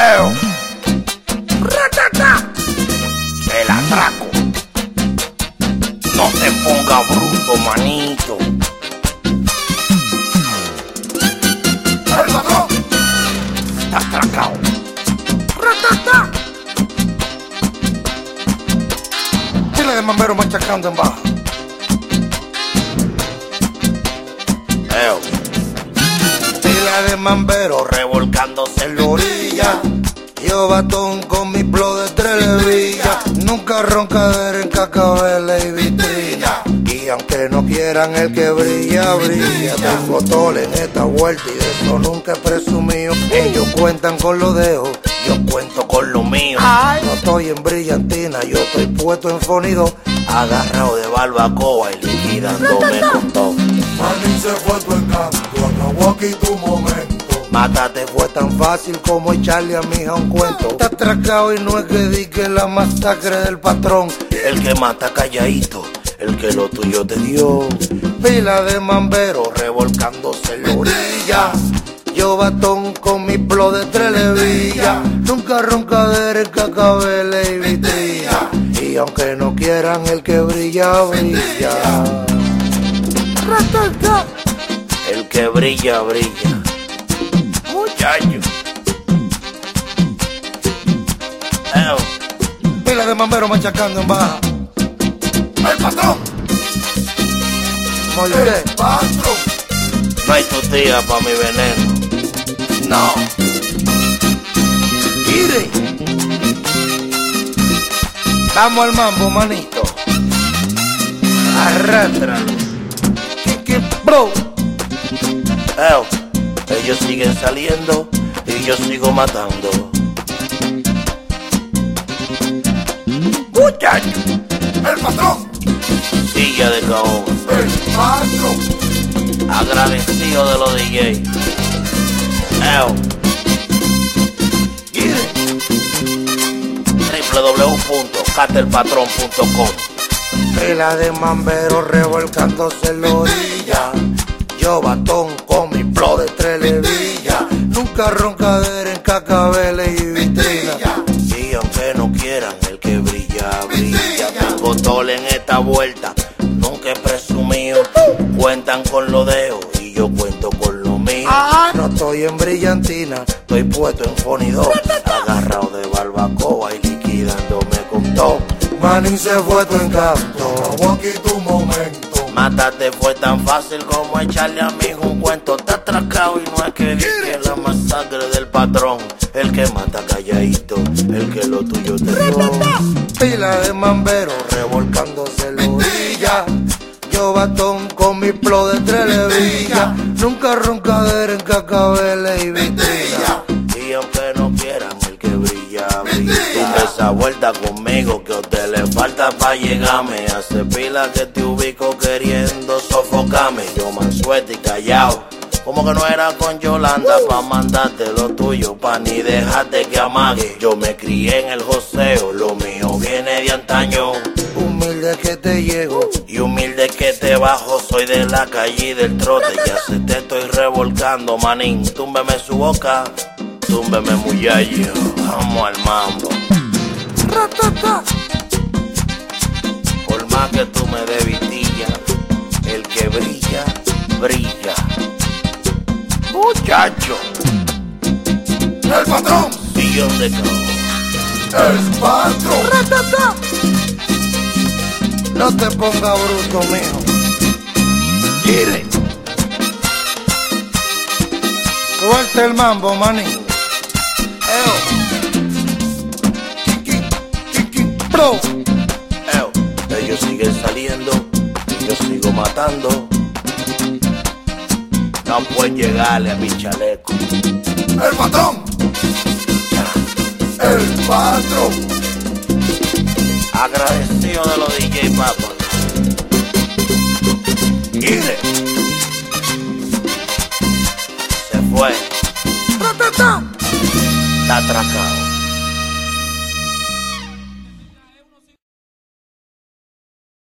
Eo. Ratata. El atraco. No te ponga bruto, manito. El patrón. Está atracado. Ratata. Chile de mambero machacando en baja. Eo. Pila de mambero revolcándose en la orilla. Yo batón con mi flow de televilla. Nunca roncadera en cascabel y vitrina. Y aunque no quieran el que brilla, brilla. Tengo tole en esta vuelta y de eso nunca he presumido. Ellos cuentan con los dedos, yo cuento con lo mío. No estoy en brillantina, yo estoy puesto en fonido. Agarrado de barbacoa y liquidándome con todo. Manín se fue tu encanto, acabó aquí tu momento. Mátate fue tan fácil como echarle a mi hija un cuento. Está atracado y no es que di que la masacre del patrón. El que mata calladito, el que lo tuyo te dio. Pila de mamberos revolcándose en la orilla. Yo batón con mi flow de televilla. Nunca roncadera en cascabel y vitrina. Y aunque no quieran el que brilla, brilla. El que brilla, brilla. Muchacho. Pila de mamberos machacando en baja. El patrón. Moisés. El patrón. No hay tu tía pa' mi veneno. No. Mire. Vamos al mambo, manito. Arrástralo. Bro. Ellos siguen saliendo y yo sigo matando. Muchacho. El patrón. Silla de caoba. El patrón. Agradecido de los DJ. www.caterpatron.com. Pila de mamberos revolcándose en la orilla. Yo batón con mi flow de televilla. Nunca roncadera en cascabel y vitrina. Y aunque no quieran el que brilla, brilla. Tengo tole en esta vuelta, nunca he presumido. Cuentan con los dedos y yo cuento con lo mío. No estoy en brillantina, estoy puesto en fonido. Agarrado de barbacoa y liquidándome con todo. Manín se fue tu encanto, acabó aquí tu momento. Mátate fue tan fácil como echarle a mi hijo un cuento. Está atracado y no es que diga la masacre del patrón. El que mata calladito, el que lo tuyo te dio. Pila de mamberos revolcándose en la orilla. Yo batón con mi flow de televilla. Nunca roncadera en cascabel y vitrina. Y aunque no quieran el que brilla, brilla. Dime esa vuelta conmigo que a usted le falta pa' llegarme. Hace pila que te ubico queriendo sofocarme. Yo mansueto y callado, como que no era con Yolanda. Pa' mandarte lo tuyo, pa' ni dejarte que amague. Yo me crié en el joseo, lo mío viene de antaño. Humilde que te llego y humilde que te bajo. Soy de la calle y del trote, ya se te estoy revolcando, manín. Túmbeme su boca, túmbeme muchacho. Vamos al mambo. Ratata. Por más que tú me des vitilla, el que brilla, brilla. Muchacho. El patrón. Sillón de caoba. El patrón. Ratata. No te ponga bruto, mijo. Gire. Suelta el mambo, manín. Bro. Ellos siguen saliendo y yo sigo matando. No puedes llegarle a mi chaleco. El patrón. El patrón. Agradecido de los DJ Papa. Gire. Se fue. Está atracado.